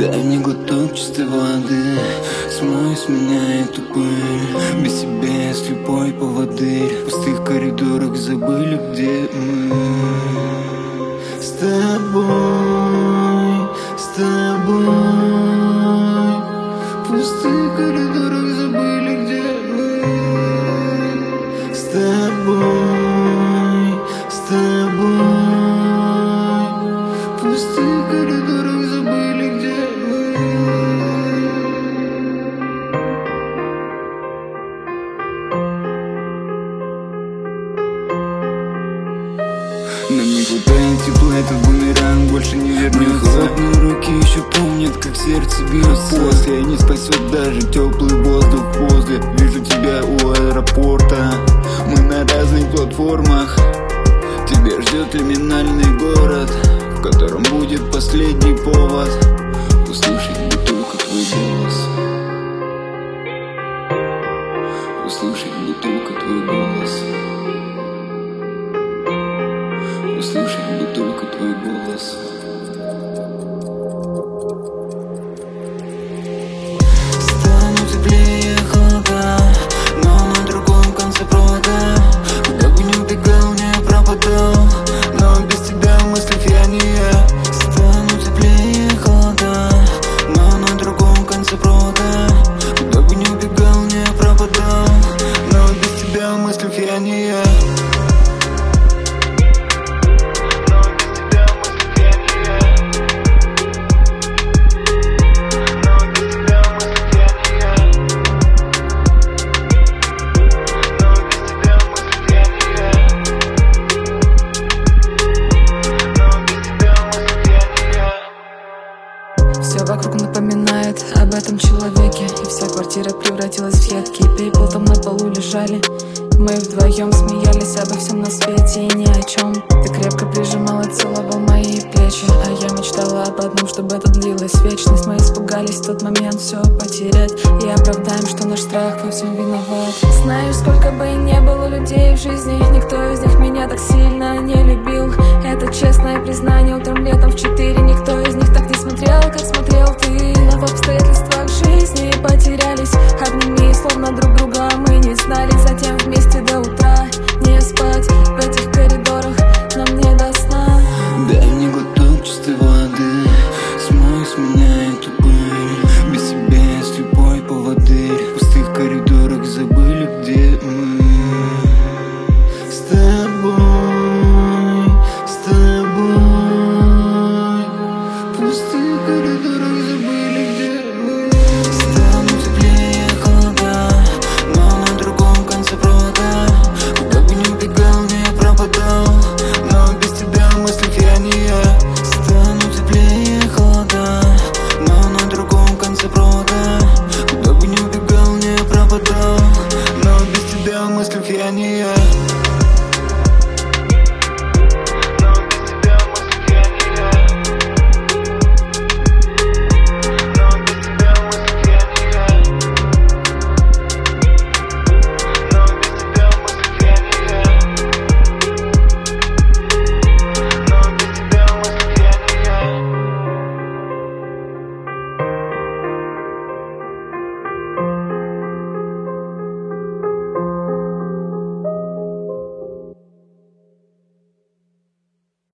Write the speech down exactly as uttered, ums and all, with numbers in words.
Дай мне глоток чистой воды, смой с меня эту пыль. Без тебя я слепой поводырь, в пустых коридорах забыли, где мы. С тобой, с тобой, в пустых коридорах забыли, где мы. С тобой, с тобой, в пустых коридорах забыли, где мы. Нам не хватает тепла, этот бумеранг больше не вернется. Мои холодные руки еще помнят, как сердце бьется. После не спасет даже теплый воздух возле. Вижу тебя у аэропорта, мы на разных платформах. Тебя ждет лиминальный город, в котором будет последний повод услышать бы только твой голос. Услышать бы только твой голос. Услышать бы только твой голос. Стану теплее холода, но на другом конце провода. Куда бы ни убегал, не пропадал, но без тебя в мыслях я не я. Стану теплее холода, но на другом конце провода. Куда бы ни убегал, не пропадал, но без тебя в мыслях я не я. Все вокруг напоминает об этом человеке, и вся квартира превратилась в едкий пепел. Там на полу лежали мы вдвоем, смеялись обо всем на свете и ни о чем. Ты крепко прижимал и целовал мои плечи, а я мечтала об одном, чтобы это длилась вечность. Мы испугались в тот момент все потерять и оправдаем, что наш страх во всем виноват. Знаешь, сколько бы и не было людей в жизни, никто из них меня так сильно не любил. Это честное признание утром летом в четыре. Никто из них так не смотрел, как смотрел ты. Но в обстоятельствах жизни потерялись. Обними